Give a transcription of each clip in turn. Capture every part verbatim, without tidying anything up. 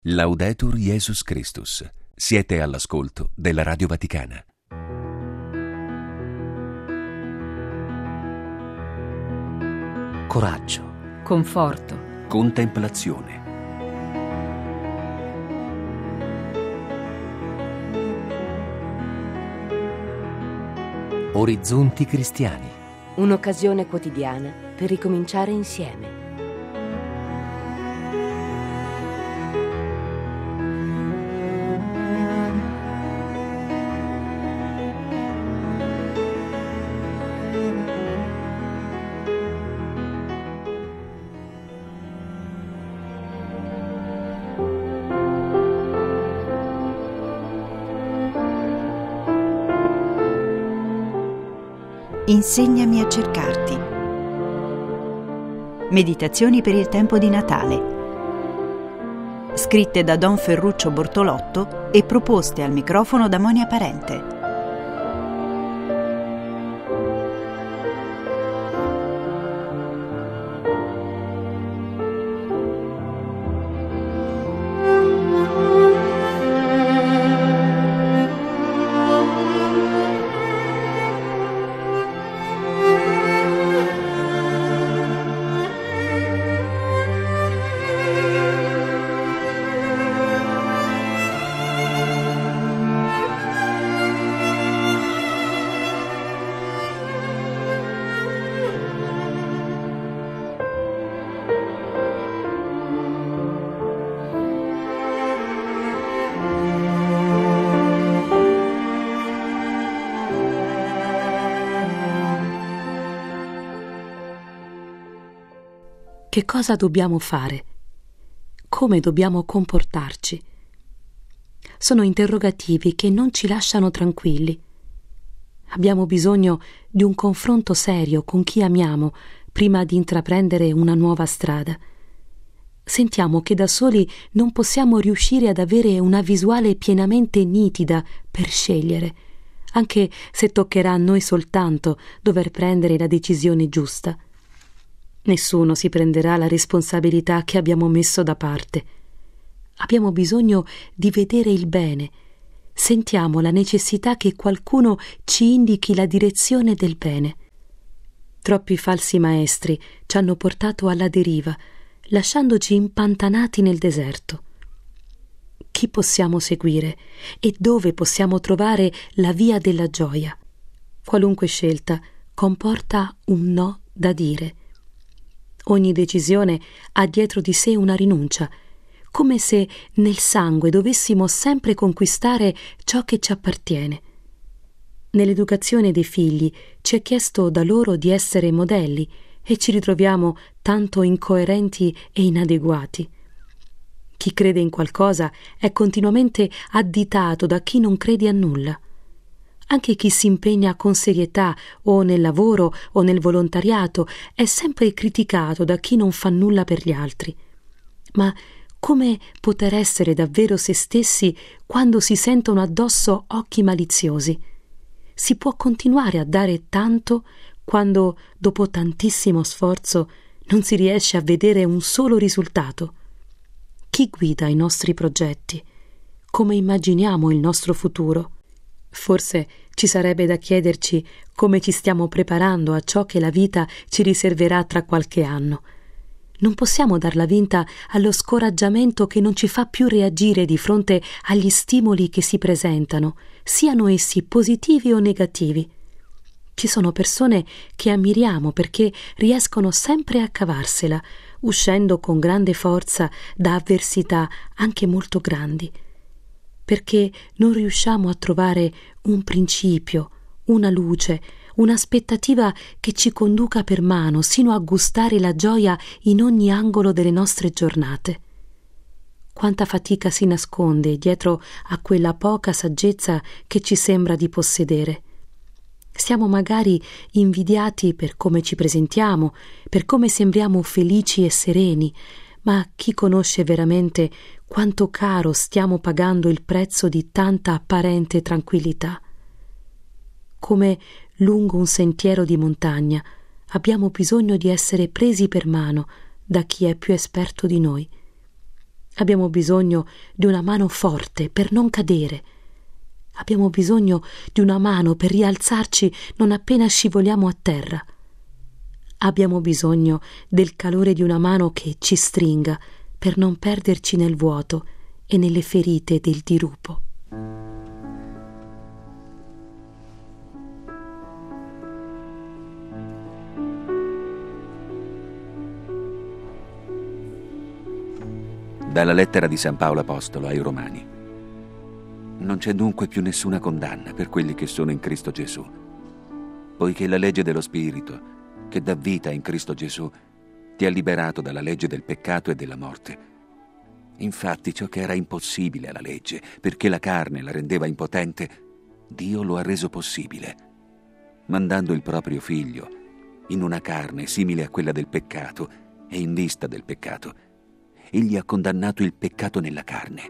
Laudetur Jesus Christus. Siete all'ascolto della Radio Vaticana. Coraggio, conforto, contemplazione. orizzonti cristiani. Un'occasione quotidiana per ricominciare insieme. Insegnami a cercarti. Meditazioni per il tempo di Natale. Scritte da Don Ferruccio Bortolotto e proposte al microfono da Monia Parente. Che cosa dobbiamo fare? Come dobbiamo comportarci? Sono interrogativi che non ci lasciano tranquilli. Abbiamo bisogno di un confronto serio con chi amiamo prima di intraprendere una nuova strada. Sentiamo che da soli non possiamo riuscire ad avere una visuale pienamente nitida per scegliere, anche se toccherà a noi soltanto dover prendere la decisione giusta. Nessuno si prenderà la responsabilità che abbiamo messo da parte. Abbiamo bisogno di vedere il bene. Sentiamo la necessità che qualcuno ci indichi la direzione del bene. Troppi falsi maestri ci hanno portato alla deriva, lasciandoci impantanati nel deserto. Chi possiamo seguire e dove possiamo trovare la via della gioia? Qualunque scelta comporta un no da dire. Ogni decisione ha dietro di sé una rinuncia, come se nel sangue dovessimo sempre conquistare ciò che ci appartiene. Nell'educazione dei figli ci è chiesto da loro di essere modelli e ci ritroviamo tanto incoerenti e inadeguati. Chi crede in qualcosa è continuamente additato da chi non crede a nulla. Anche chi si impegna con serietà o nel lavoro o nel volontariato è sempre criticato da chi non fa nulla per gli altri. Ma come poter essere davvero se stessi quando si sentono addosso occhi maliziosi? Si può continuare a dare tanto quando, dopo tantissimo sforzo, non si riesce a vedere un solo risultato? Chi guida i nostri progetti? Come immaginiamo il nostro futuro? Forse ci sarebbe da chiederci come ci stiamo preparando a ciò che la vita ci riserverà tra qualche anno. Non possiamo darla vinta allo scoraggiamento che non ci fa più reagire di fronte agli stimoli che si presentano, siano essi positivi o negativi. Ci sono persone che ammiriamo perché riescono sempre a cavarsela, uscendo con grande forza da avversità anche molto grandi. Perché non riusciamo a trovare un principio, una luce, un'aspettativa che ci conduca per mano sino a gustare la gioia in ogni angolo delle nostre giornate. Quanta fatica si nasconde dietro a quella poca saggezza che ci sembra di possedere. Siamo magari invidiati per come ci presentiamo, per come sembriamo felici e sereni, ma chi conosce veramente quanto caro stiamo pagando il prezzo di tanta apparente tranquillità? Come lungo un sentiero di montagna abbiamo bisogno di essere presi per mano da chi è più esperto di noi. Abbiamo bisogno di una mano forte per non cadere. Abbiamo bisogno di una mano per rialzarci non appena scivoliamo a terra. Abbiamo bisogno del calore di una mano che ci stringa per non perderci nel vuoto e nelle ferite del dirupo. Dalla lettera di San Paolo Apostolo ai Romani. Non c'è dunque più nessuna condanna per quelli che sono in Cristo Gesù, poiché la legge dello Spirito, che dà vita in Cristo Gesù, ti ha liberato dalla legge del peccato e della morte. Infatti ciò che era impossibile alla legge, perché la carne la rendeva impotente, Dio lo ha reso possibile, mandando il proprio Figlio in una carne simile a quella del peccato e in vista del peccato. Egli ha condannato il peccato nella carne.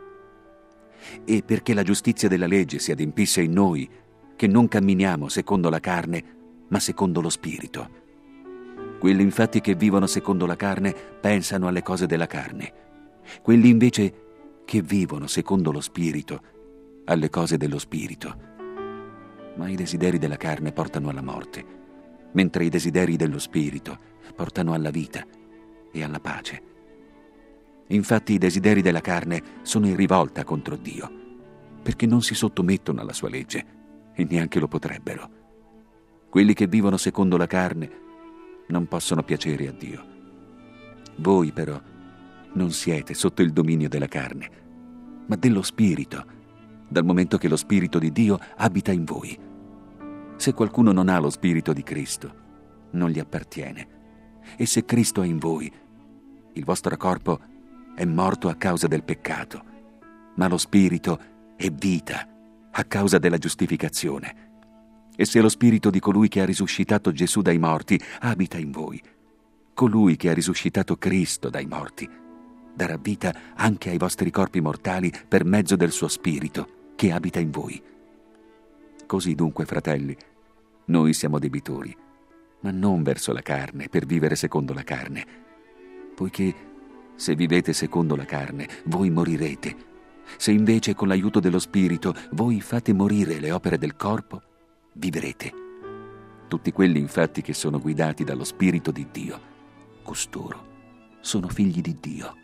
E perché la giustizia della legge si adempisse in noi, che non camminiamo secondo la carne, ma secondo lo Spirito. Quelli infatti che vivono secondo la carne pensano alle cose della carne. Quelli invece che vivono secondo lo Spirito, alle cose dello Spirito. Ma i desideri della carne portano alla morte, mentre i desideri dello Spirito portano alla vita e alla pace. Infatti i desideri della carne sono in rivolta contro Dio, perché non si sottomettono alla sua legge e neanche lo potrebbero. Quelli che vivono secondo la carne non possono piacere a Dio. Voi però non siete sotto il dominio della carne, ma dello Spirito, dal momento che lo Spirito di Dio abita in voi. Se qualcuno non ha lo Spirito di Cristo, non gli appartiene. E se Cristo è in voi, il vostro corpo è morto a causa del peccato, ma lo Spirito è vita a causa della giustificazione. E se lo Spirito di colui che ha risuscitato Gesù dai morti abita in voi, colui che ha risuscitato Cristo dai morti darà vita anche ai vostri corpi mortali per mezzo del suo Spirito che abita in voi. Così dunque, fratelli, noi siamo debitori, ma non verso la carne per vivere secondo la carne, poiché se vivete secondo la carne, voi morirete. Se invece con l'aiuto dello Spirito voi fate morire le opere del corpo, vivrete. Tutti quelli infatti che sono guidati dallo Spirito di Dio, costoro sono figli di Dio.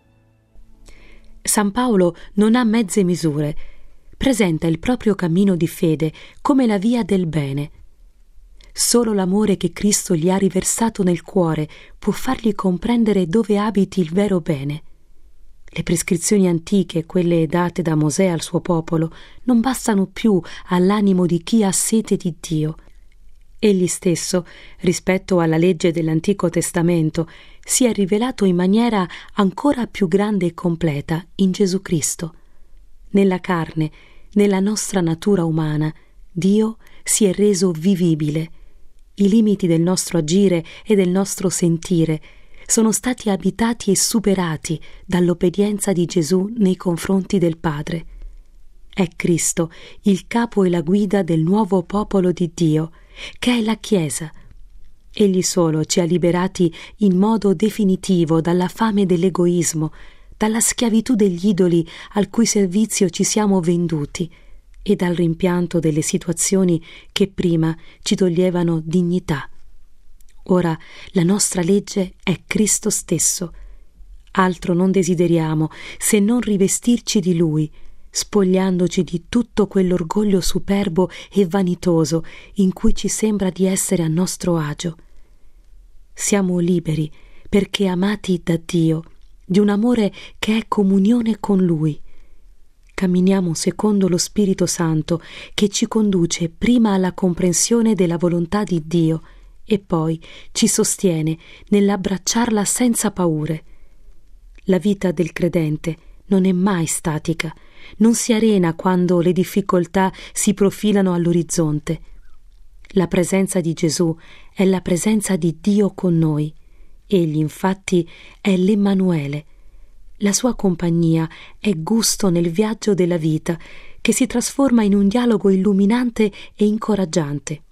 San Paolo non ha mezze misure, presenta il proprio cammino di fede come la via del bene. Solo l'amore che Cristo gli ha riversato nel cuore può fargli comprendere dove abiti il vero bene. Le prescrizioni antiche, quelle date da Mosè al suo popolo, non bastano più all'animo di chi ha sete di Dio. Egli stesso, rispetto alla legge dell'Antico Testamento, si è rivelato in maniera ancora più grande e completa in Gesù Cristo. Nella carne, nella nostra natura umana, Dio si è reso vivibile. I limiti del nostro agire e del nostro sentire sono stati abitati e superati dall'obbedienza di Gesù nei confronti del Padre. È Cristo il capo e la guida del nuovo popolo di Dio, che è la Chiesa. Egli solo ci ha liberati in modo definitivo dalla fame dell'egoismo, dalla schiavitù degli idoli al cui servizio ci siamo venduti e dal rimpianto delle situazioni che prima ci toglievano dignità. Ora la nostra legge è Cristo stesso. Altro non desideriamo se non rivestirci di Lui, spogliandoci di tutto quell'orgoglio superbo e vanitoso in cui ci sembra di essere a nostro agio. Siamo liberi perché amati da Dio, di un amore che è comunione con Lui. Camminiamo secondo lo Spirito Santo che ci conduce prima alla comprensione della volontà di Dio e poi ci sostiene nell'abbracciarla senza paure. La vita del credente non è mai statica, non si arena quando le difficoltà si profilano all'orizzonte. La presenza di Gesù è la presenza di Dio con noi. Egli infatti è l'Emmanuele. La sua compagnia è gusto nel viaggio della vita che si trasforma in un dialogo illuminante e incoraggiante.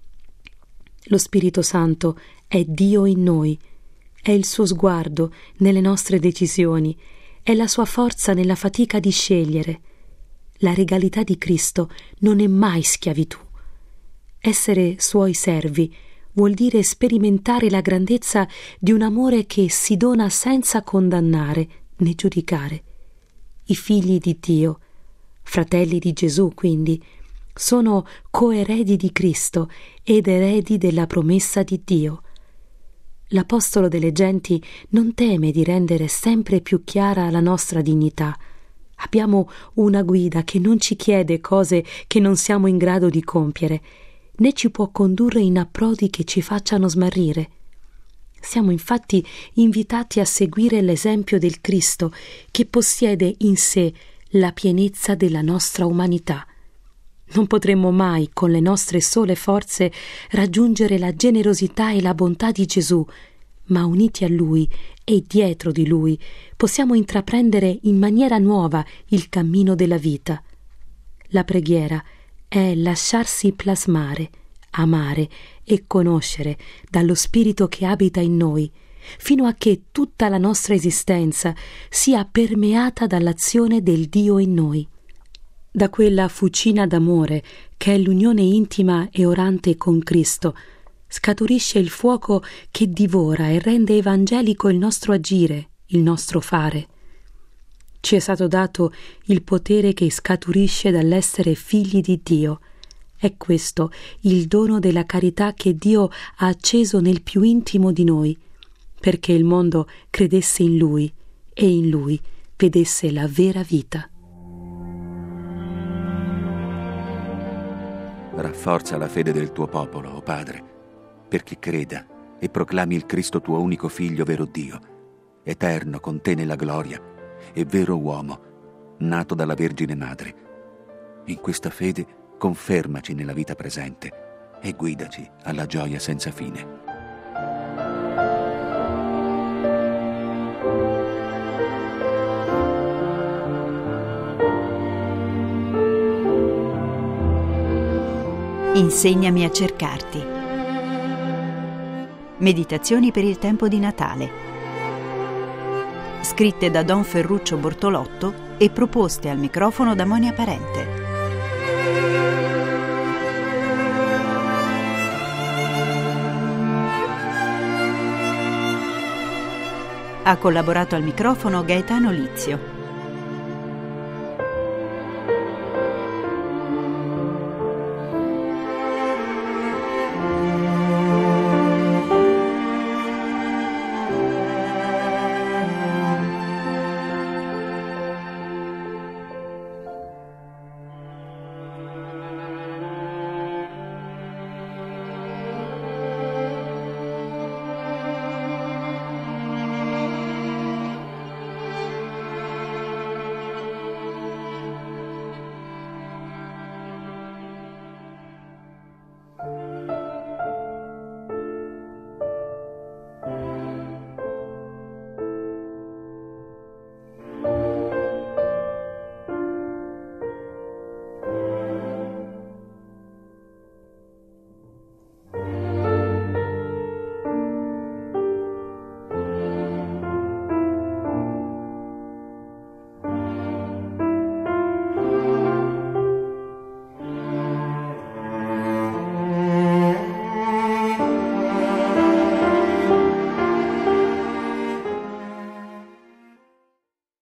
Lo Spirito Santo è Dio in noi, è il suo sguardo nelle nostre decisioni, è la sua forza nella fatica di scegliere. La regalità di Cristo non è mai schiavitù. Essere suoi servi vuol dire sperimentare la grandezza di un amore che si dona senza condannare né giudicare. I figli di Dio, fratelli di Gesù, quindi, sono coeredi di Cristo ed eredi della promessa di Dio. L'Apostolo delle Genti non teme di rendere sempre più chiara la nostra dignità. Abbiamo una guida che non ci chiede cose che non siamo in grado di compiere, né ci può condurre in approdi che ci facciano smarrire. Siamo infatti invitati a seguire l'esempio del Cristo che possiede in sé la pienezza della nostra umanità. Non potremmo mai, con le nostre sole forze, raggiungere la generosità e la bontà di Gesù, ma uniti a Lui e dietro di Lui possiamo intraprendere in maniera nuova il cammino della vita. La preghiera è lasciarsi plasmare, amare e conoscere dallo Spirito che abita in noi, fino a che tutta la nostra esistenza sia permeata dall'azione del Dio in noi. Da quella fucina d'amore che è l'unione intima e orante con Cristo scaturisce il fuoco che divora e rende evangelico il nostro agire, il nostro fare. Ci è stato dato il potere che scaturisce dall'essere figli di Dio. È questo il dono della carità che Dio ha acceso nel più intimo di noi, perché il mondo credesse in Lui e in Lui vedesse la vera vita. Rafforza la fede del tuo popolo, o Padre, perché creda e proclami il Cristo tuo unico Figlio, vero Dio, eterno con te nella gloria e vero uomo, nato dalla Vergine Madre. In questa fede confermaci nella vita presente e guidaci alla gioia senza fine. Insegnami a cercarti. Meditazioni per il tempo di Natale. Scritte da Don Ferruccio Bortolotto e proposte al microfono da Monia Parente. Ha collaborato al microfono Gaetano Lizio.